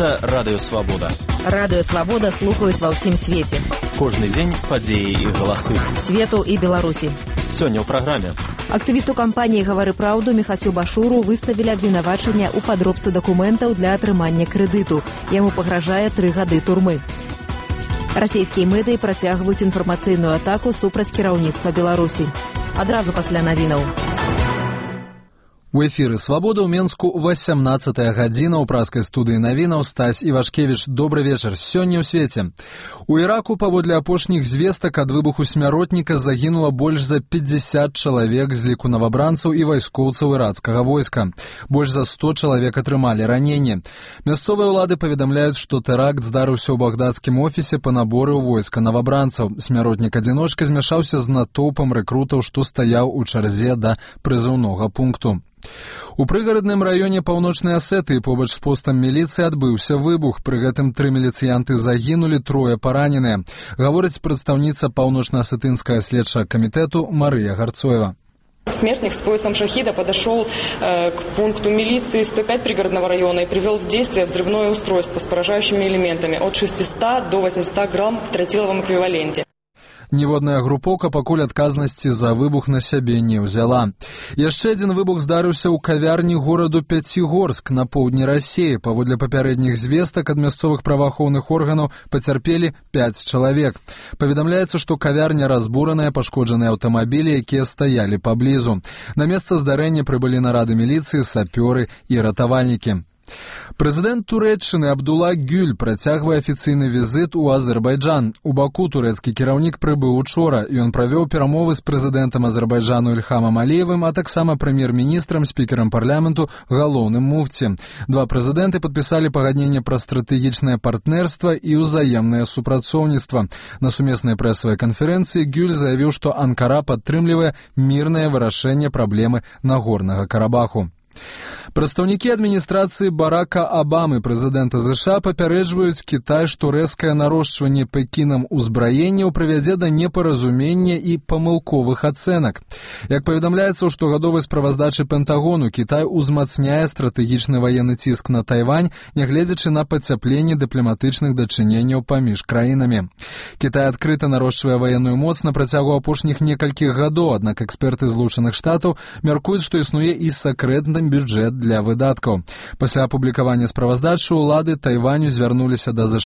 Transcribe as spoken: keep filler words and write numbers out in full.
Гэта Радыё Свабода. Радыё Свабода слухаюць ва ўсім свеце. Кожны дзень падзеі і галасы. Свету і Беларусі. Сёння ў праграме. Актывісту кампаніі «Гавары праўду» Міхасю Башуру выставілі абвінавачанне ў падробцы дакументаў для атрымання крэдыту. Яму пагражае тры гады турмы. Расійскія медыі працягваюць інфармацыйную атаку супраць кіраўніцтва Беларусі. Адразу пасля навінаў. У эфіры «Свабода» ў Менску васямнаццатая гадзіна. У праскай студыі навінаў Стась Івашкевіч. Добры вечар. Сёння ў свеце. У Іраку паводле апошніх звестак ад выбуху смяротніка загінула больш за пятьдесят чалавек з ліку навабранцаў і вайскоўцаў ірацкага войска. Больш за сто чалавек атрымалі раненні. Мясцовыя ўлады паведамляюць, што тэракт здарыўся ў багдадскім офісе па наборы ў войска навабранцаў. Смяротнік-адзіночка змяшаўся з натоўпам рэкрутаў, што стаяў у чарзе да прызыўнога пункту. У прыгарадным раёне паўночнай Асетыі побач з постам міліцыі адбыўся выбух. Пры гэтым тры міліцыянты загінулі, трое параненыя. Гаворыць прадстаўніца паўночна-асетынскага следчага камітэту Марыя Гарцоева. Смертник с поясом шахида подошел э, к пункту милиции сто пять пригородного района и привел в действие взрывное устройство с поражающими элементами от шестисот до восьмисот грамм в тротиловом эквиваленте. Ніводная групоўка пакуль адказнасці за выбух на сябе не ўзяла. Яшчэ адзін выбух здарыўся ў кавярні гораду Пяцігорск на поўдні Расіі. Паводле папярэдніх звестак ад мясцовых праваахоўных органаў пацярпелі пяць чалавек. Паведамляецца, што кавярня разбураная, пашкоджаныя аўтамабілі, якія стаялі паблізу. На месца здарэння прыбылі нарады міліцыі, сапёры і ратавальнікі. Прэзідэнт Турэччыны Абдулла Гюль працягвае афіцыйны візіт у Азербайджан. У Баку турэцкі кіраўнік прыбыў учора. Ён правёў перамовы з прэзідэнтам Азербайджану Ільхамам Аліевым, а таксама прэм'ер-міністрам, спікерам парламенту, галоўным муфці. Два прэзідэнты падпісалі пагадненне пра стратэгічнае партнерства і ўзаемнае супрацоўніцтва. На сумеснай прэсавай канферэнцыі Гюль заявіў, што Анкара падтрымлівае мірнае вырашэнне праблемы Нагорнага Карабаху. Прадстаўнікі адміністрацыі Барака Абамы, прэзідэнта ЗША, папярэджваюць Кітай, што рэзкае нарошчванне Пекінам узбраенняў прывядзе да непаразумення і памылковых ацэнак. Як паведамляецца ў штогадовай справаздачы Пентагону, Кітай узмацняе стратэгічны ваенны ціск на Тайвань, нягледзячы на пацяпленне дыпламатычных дачыненняў паміж краінамі. Кітай адкрыта нарошчвае ваенную моц на працягу апошніх некалькіх гадоў, аднак эксперты Злучаных Штатаў мяркуюць, што існуе і сакрэтны бюджэт для выдаткаў. Пасля апублікавання справаздачы ўлады Тайваню звярнуліся да ЗША